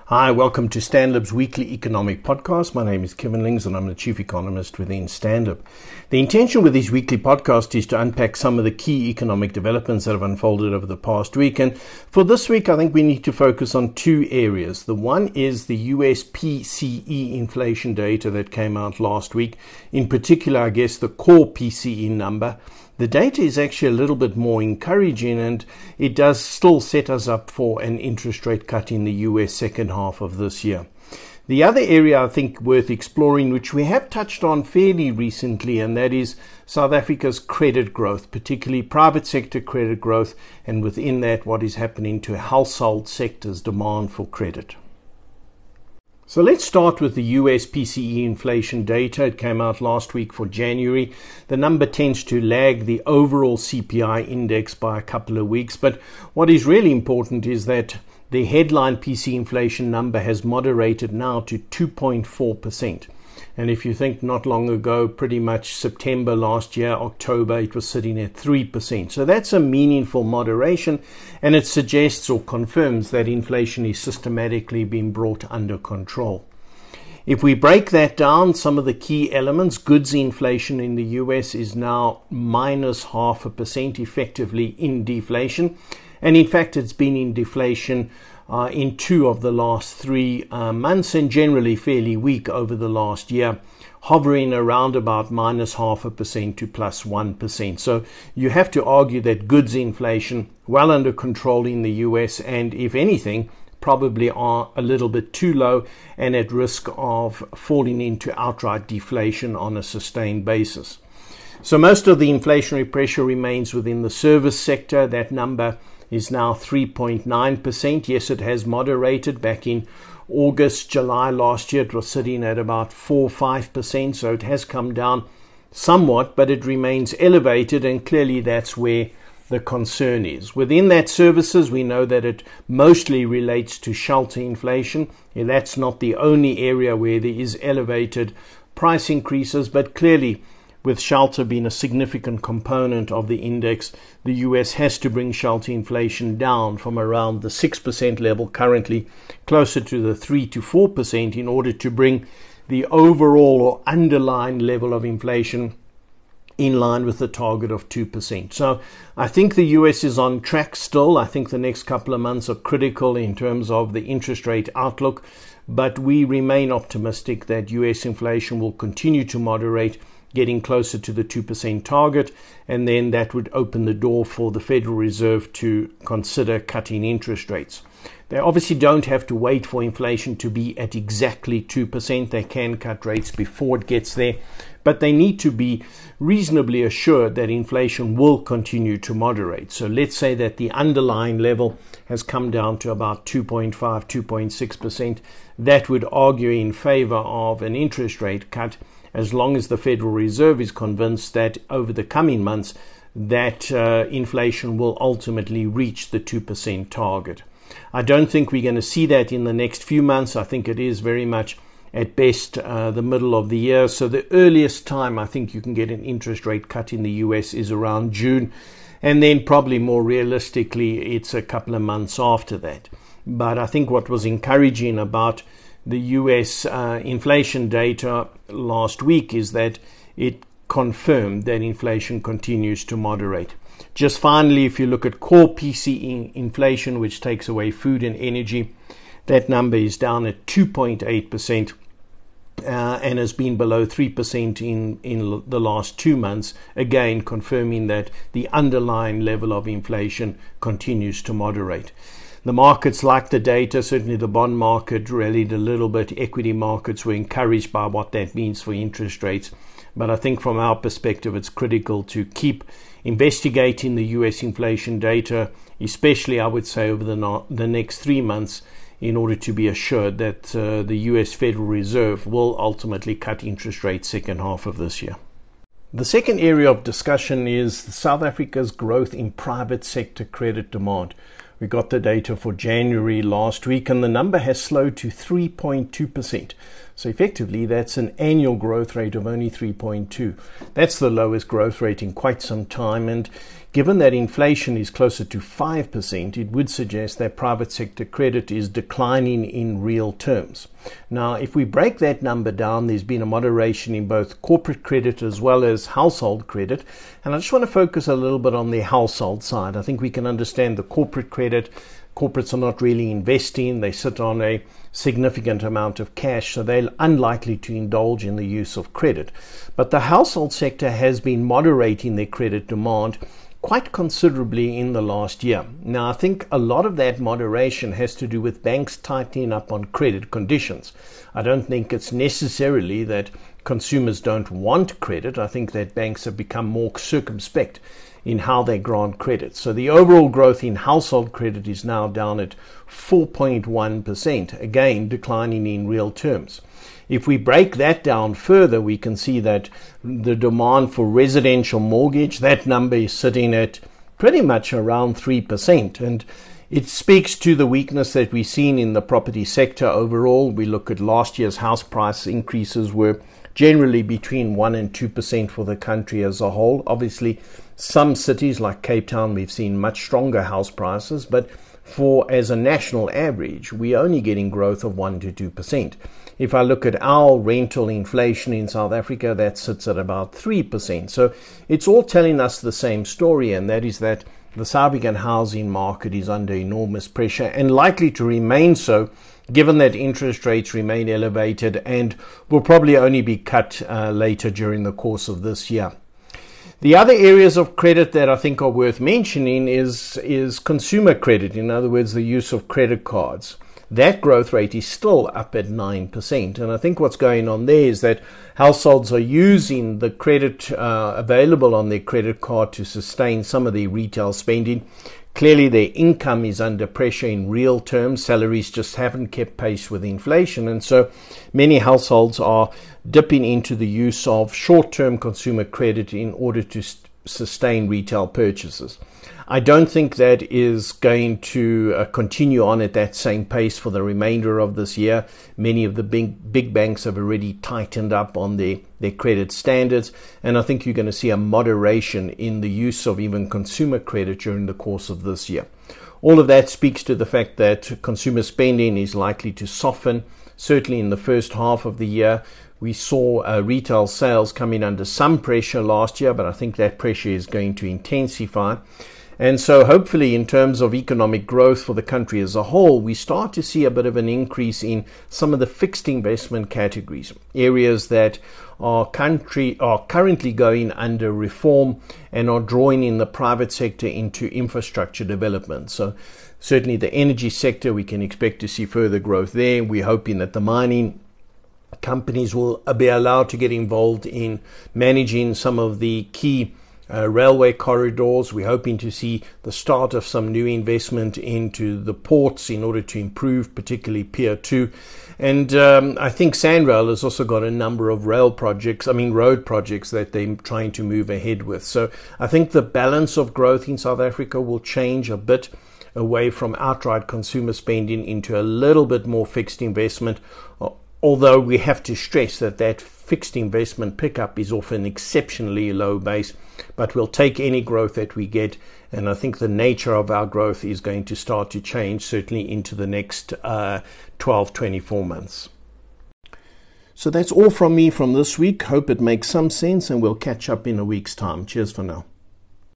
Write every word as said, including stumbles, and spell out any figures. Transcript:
Hi, welcome to Stanlib's weekly economic podcast. My name is Kevin Lings and I'm the chief economist within Stanlib. The intention with this weekly podcast is to unpack some of the key economic developments that have unfolded over the past week. And for this week, I think we need to focus on two areas. The one is the U S P C E inflation data that came out last week. In particular, I guess the core P C E number. The data is actually a little bit more encouraging, and it does still set us up for an interest rate cut in the U S second half of this year. The other area I think worth exploring, which we have touched on fairly recently, and that is South Africa's credit growth, particularly private sector credit growth, and within that what is happening to household sectors' demand for credit. So let's start with the U S P C E inflation data. It came out last week for January. The number tends to lag the overall C P I index by a couple of weeks. But what is really important is that the headline P C E inflation number has moderated now to two point four percent. And if you think not long ago, pretty much September last year, October, it was sitting at three percent. So that's a meaningful moderation, and it suggests or confirms that inflation is systematically being brought under control. If we break that down, some of the key elements, goods inflation in the U S is now minus half a percent, effectively in deflation. And in fact, it's been in deflation Uh, in two of the last three uh, months and generally fairly weak over the last year, hovering around about minus half a percent to plus one percent. So you have to argue that goods inflation well under control in the U S, and if anything, probably are a little bit too low and at risk of falling into outright deflation on a sustained basis. So most of the inflationary pressure remains within the service sector. That number is now three point nine percent. Yes, it has moderated. Back in August, July last year, it was sitting at about four to five percent. So it has come down somewhat, but it remains elevated, and clearly that's where the concern is. Within that services, we know that it mostly relates to shelter inflation. Yeah, that's not the only area where there is elevated price increases, but clearly with shelter being a significant component of the index, the U S has to bring shelter inflation down from around the six percent level currently closer to the three to four percent in order to bring the overall or underlying level of inflation in line with the target of two percent. So I think the U S is on track still. I think the next couple of months are critical in terms of the interest rate outlook, but we remain optimistic that U S inflation will continue to moderate, getting closer to the two percent target, and then that would open the door for the Federal Reserve to consider cutting interest rates. They obviously don't have to wait for inflation to be at exactly two percent. They can cut rates before it gets there, but they need to be reasonably assured that inflation will continue to moderate. So let's say that the underlying level has come down to about two point five, two point six percent. That would argue in favor of an interest rate cut, as long as the Federal Reserve is convinced that over the coming months that uh, inflation will ultimately reach the two percent target. I don't think we're going to see that in the next few months. I think it is very much at best uh, the middle of the year. So the earliest time I think you can get an interest rate cut in the U S is around June, and then probably more realistically it's a couple of months after that. But I think what was encouraging about the U S uh, inflation data last week is that it confirmed that inflation continues to moderate. Just finally, if you look at core P C E inflation, which takes away food and energy, that number is down at two point eight percent uh, and has been below three percent in, in the last two months, again confirming that the underlying level of inflation continues to moderate. The markets like the data, certainly the bond market rallied a little bit. Equity markets were encouraged by what that means for interest rates. But I think from our perspective, it's critical to keep investigating the U S inflation data, especially I would say over the, no- the next three months, in order to be assured that uh, the U S Federal Reserve will ultimately cut interest rates second half of this year. The second area of discussion is South Africa's growth in private sector credit demand. We got the data for January last week, and the number has slowed to three point two percent. So effectively, that's an annual growth rate of only three point two. That's the lowest growth rate in quite some time. And given that inflation is closer to five percent, it would suggest that private sector credit is declining in real terms. Now, if we break that number down, there's been a moderation in both corporate credit as well as household credit. And I just want to focus a little bit on the household side. I think we can understand the corporate credit. Corporates are not really investing. They sit on a significant amount of cash, so they're unlikely to indulge in the use of credit. But the household sector has been moderating their credit demand quite considerably in the last year. Now, I think a lot of that moderation has to do with banks tightening up on credit conditions. I don't think it's necessarily that consumers don't want credit. I think that banks have become more circumspect in how they grant credit. So the overall growth in household credit is now down at four point one percent, again declining in real terms. If we break that down further, we can see that the demand for residential mortgage, that number is sitting at pretty much around three percent. And it speaks to the weakness that we've seen in the property sector overall. We look at last year's house price increases were generally between one and two percent for the country as a whole. Obviously, some cities like Cape Town, we've seen much stronger house prices, but for as a national average, we're only getting growth of one to two percent. If I look at our rental inflation in South Africa, that sits at about three percent. So it's all telling us the same story, and that is that the South African housing market is under enormous pressure and likely to remain so, given that interest rates remain elevated and will probably only be cut uh, later during the course of this year. The other areas of credit that I think are worth mentioning is, is consumer credit, in other words, the use of credit cards. That growth rate is still up at nine percent. And I think what's going on there is that households are using the credit uh, available on their credit card to sustain some of their retail spending. Clearly, their income is under pressure in real terms. Salaries just haven't kept pace with inflation. And so many households are dipping into the use of short-term consumer credit in order to st- sustain retail purchases. I don't think that is going to uh, continue on at that same pace for the remainder of this year. Many of the big big banks have already tightened up on their, their credit standards, and I think you're going to see a moderation in the use of even consumer credit during the course of this year. All of that speaks to the fact that consumer spending is likely to soften. Certainly in the first half of the year, we saw uh, retail sales coming under some pressure last year, but I think that pressure is going to intensify. And so hopefully in terms of economic growth for the country as a whole, we start to see a bit of an increase in some of the fixed investment categories, areas that are country are currently going under reform and are drawing in the private sector into infrastructure development. So certainly the energy sector, we can expect to see further growth there. We're hoping that the mining companies will be allowed to get involved in managing some of the key Uh, railway corridors. We're hoping to see the start of some new investment into the ports in order to improve particularly Pier two. And um, I think SANRAL has also got a number of rail projects, I mean road projects that they're trying to move ahead with. So I think the balance of growth in South Africa will change a bit away from outright consumer spending into a little bit more fixed investment, although we have to stress that that fixed investment pickup is off an exceptionally low base, but we'll take any growth that we get, and I think the nature of our growth is going to start to change, certainly into the next uh, twelve, twenty-four months. So that's all from me from this week. Hope it makes some sense, and we'll catch up in a week's time. Cheers for now.